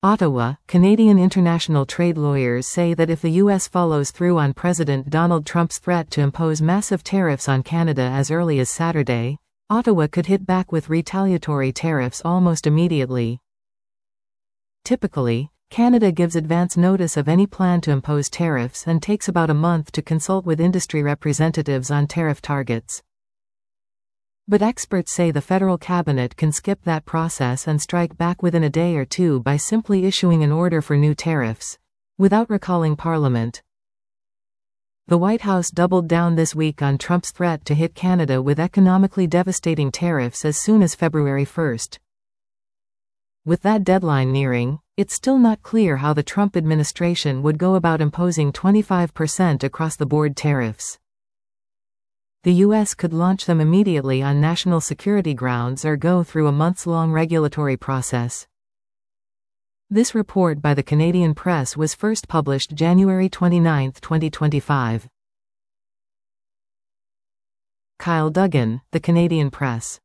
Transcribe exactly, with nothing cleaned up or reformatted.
Ottawa, Canadian international trade lawyers say that if the U S follows through on President Donald Trump's threat to impose massive tariffs on Canada as early as Saturday, Ottawa could hit back with retaliatory tariffs almost immediately. Typically, Canada gives advance notice of any plan to impose tariffs and takes about a month to consult with industry representatives on tariff targets. But experts say the federal cabinet can skip that process and strike back within a day or two by simply issuing an order for new tariffs, without recalling Parliament. The White House doubled down this week on Trump's threat to hit Canada with economically devastating tariffs as soon as February first. With that deadline nearing, it's still not clear how the Trump administration would go about imposing twenty-five percent across-the-board tariffs. The U S could launch them immediately on national security grounds or go through a months-long regulatory process. This report by the Canadian Press was first published January twenty-ninth, twenty twenty-five. Kyle Duggan, The Canadian Press.